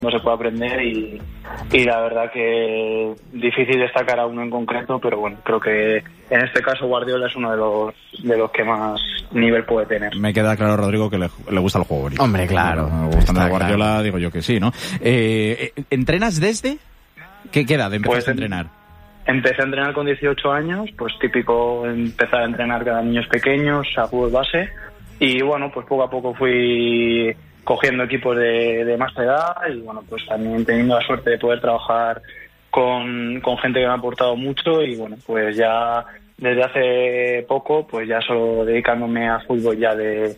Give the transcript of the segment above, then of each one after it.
no se puede aprender y la verdad que difícil destacar a uno en concreto, pero bueno, creo que en este caso Guardiola es uno de los que más nivel puede tener. Me queda claro, Rodrigo, que le gusta el juego bonito. Hombre, claro. Gustando a Guardiola, claro. Digo yo que sí, ¿no? ¿Entrenas desde? ¿Qué edad empezaste a entrenar? Empecé a entrenar con 18 años, pues típico empezar a entrenar cada niños pequeños, a fútbol base, y bueno, pues poco a poco fui cogiendo equipos de más edad y bueno, pues también teniendo la suerte de poder trabajar con gente que me ha aportado mucho y bueno, pues ya desde hace poco pues ya solo dedicándome a fútbol ya de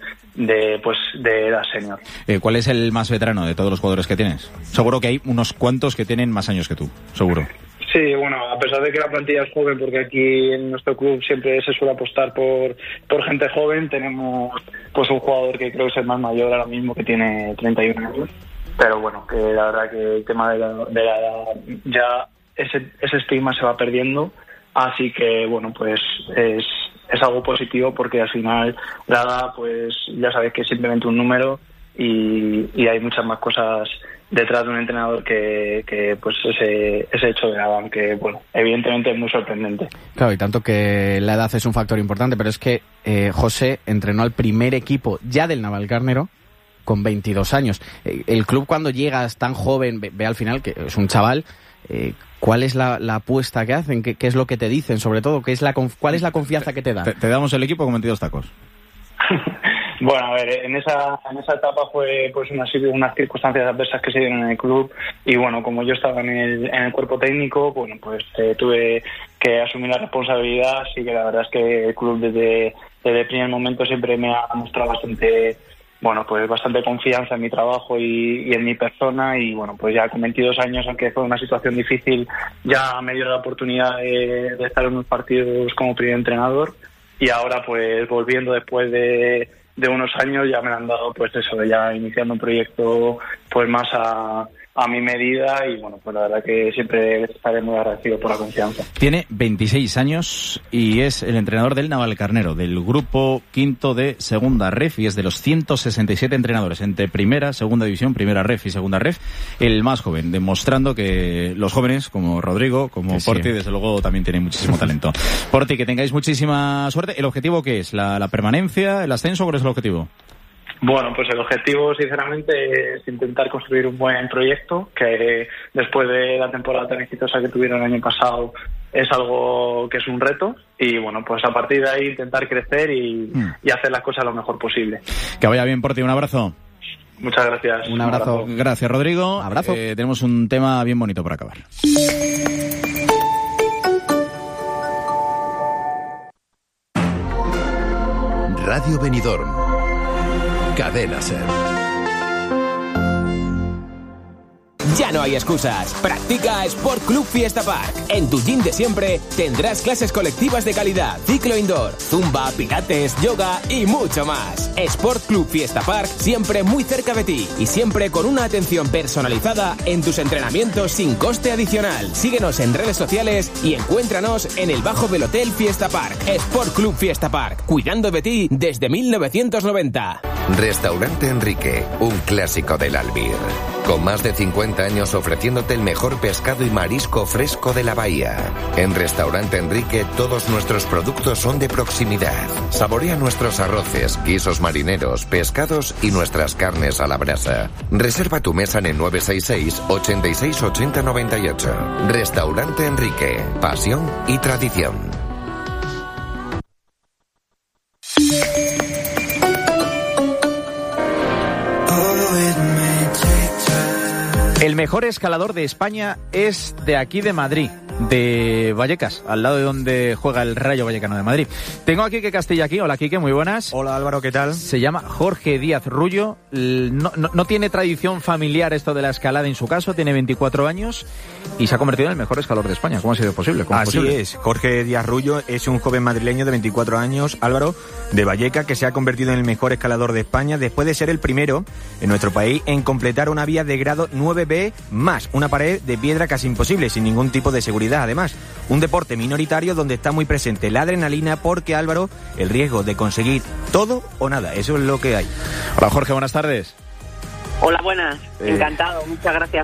edad senior. ¿Cuál es el más veterano de todos los jugadores que tienes? Seguro que hay unos cuantos que tienen más años que tú, seguro. Sí, bueno, a pesar de que la plantilla es joven, porque aquí en nuestro club siempre se suele apostar por gente joven, tenemos pues un jugador que creo que es el más mayor ahora mismo, que tiene 31 años. Pero bueno, que la verdad que el tema de la edad, ya ese estigma se va perdiendo, así que bueno, pues es algo positivo porque al final la edad, pues ya sabes que es simplemente un número y hay muchas más cosas detrás de un entrenador que pues ese hecho de nada, aunque bueno, evidentemente es muy sorprendente. Claro, y tanto que la edad es un factor importante, pero es que José entrenó al primer equipo ya del Navalcarnero con 22 años. El club, cuando llegas tan joven, ve al final que es un chaval, ¿cuál es la apuesta que hacen? ¿Qué es lo que te dicen? Sobre todo, ¿cuál es la confianza que te dan? Te damos el equipo con 22 tacos. Bueno, a ver, en esa etapa fue pues unas circunstancias adversas que se dieron en el club y bueno, como yo estaba en el cuerpo técnico, bueno, pues tuve que asumir la responsabilidad, así que la verdad es que el club desde el primer momento siempre me ha mostrado bastante confianza en mi trabajo y en mi persona y bueno, pues ya con 22 años, aunque fue una situación difícil, ya me dio la oportunidad de estar en unos partidos como primer entrenador y ahora pues volviendo después de unos años ya me han dado pues eso, de ya iniciando un proyecto pues más a mi medida y bueno, pues la verdad que siempre estaré muy agradecido por la confianza. Tiene 26 años y es el entrenador del Navalcarnero, del grupo quinto de Segunda Ref y es de los 167 entrenadores entre Primera, Segunda División, Primera Ref y Segunda Ref, el más joven, demostrando que los jóvenes como Rodrigo, como Porti, desde luego también tienen muchísimo talento. Porti, que tengáis muchísima suerte. ¿El objetivo qué es? ¿La permanencia, el ascenso? ¿Cuál es el objetivo? Bueno, pues el objetivo, sinceramente, es intentar construir un buen proyecto, que después de la temporada tan exitosa que tuvieron el año pasado, es algo que es un reto, y bueno, pues a partir de ahí intentar crecer y hacer las cosas lo mejor posible. Que vaya bien, Porti, un abrazo. Muchas gracias. Un abrazo. Gracias, Rodrigo. Abrazo. Tenemos un tema bien bonito para acabar. Radio Benidorm. Cadena Ser. Ya no hay excusas. Practica Sport Club Fiesta Park. En tu gym de siempre tendrás clases colectivas de calidad, ciclo indoor, zumba, pilates, yoga y mucho más. Sport Club Fiesta Park, siempre muy cerca de ti y siempre con una atención personalizada en tus entrenamientos sin coste adicional. Síguenos en redes sociales y encuéntranos en el bajo del Hotel Fiesta Park. Sport Club Fiesta Park, cuidando de ti desde 1990. Restaurante Enrique, un clásico del Albir. Con más de 50 años ofreciéndote el mejor pescado y marisco fresco de la bahía. En Restaurante Enrique todos nuestros productos son de proximidad. Saborea nuestros arroces, guisos marineros, pescados y nuestras carnes a la brasa. Reserva tu mesa en el 966 86 80 98. Restaurante Enrique, pasión y tradición. El mejor escalador de España es de aquí de Madrid, de Vallecas, al lado de donde juega el Rayo Vallecano de Madrid. Tengo a Quique Castilla aquí. Hola, Quique, muy buenas. Hola, Álvaro, ¿qué tal? Se llama Jorge Díaz Rullo. No tiene tradición familiar esto de la escalada en su caso, tiene 24 años y se ha convertido en el mejor escalador de España. ¿Cómo ha sido posible? Así es, Jorge Díaz Rullo es un joven madrileño de 24 años, Álvaro, de Vallecas, que se ha convertido en el mejor escalador de España después de ser el primero en nuestro país en completar una vía de grado 9B más, una pared de piedra casi imposible, sin ningún tipo de seguridad. Además, un deporte minoritario donde está muy presente la adrenalina porque, Álvaro, el riesgo de conseguir todo o nada, eso es lo que hay. Hola, Jorge, buenas tardes. Hola, buenas. Encantado. Muchas gracias